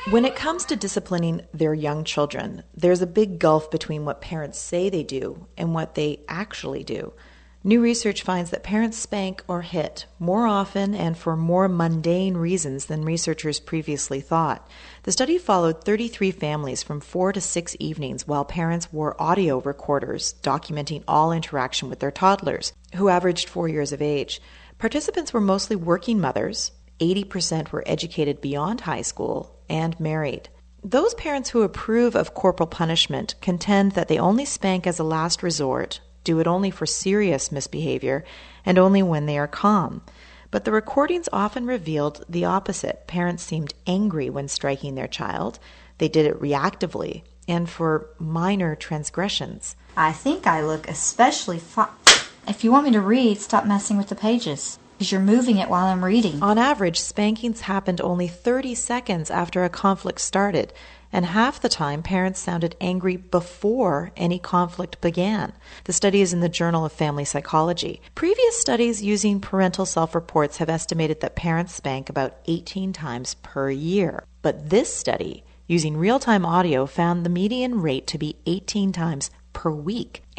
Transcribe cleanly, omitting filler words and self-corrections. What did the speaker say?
When it comes to disciplining their young children, there's a big gulf between what parents say they do and what they actually do. New research finds that parents spank or hit more often and for more mundane reasons than researchers previously thought. The study followed 33 families from 4 to 6 evenings while parents wore audio recorders documenting all interaction with their toddlers, who averaged 4 years of age. Participants were mostly working mothers, 80% were educated beyond high school, and married. Those parents who approve of corporal punishment contend that they only spank as a last resort, do it only for serious misbehavior, and only when they are calm. But the recordings often revealed the opposite. Parents seemed angry when striking their child. They did it reactively and for minor transgressions. I think I look especially fine. If you want me to read, stop messing with the pages, because you're moving it while I'm reading. On average, spankings happened only 30 seconds after a conflict started, and half the time parents sounded angry before any conflict began. The study is in the Journal of Family Psychology. Previous studies using parental self-reports have estimated that parents spank about 18 times per year. But this study, using real-time audio, found the median rate to be 18 times per week.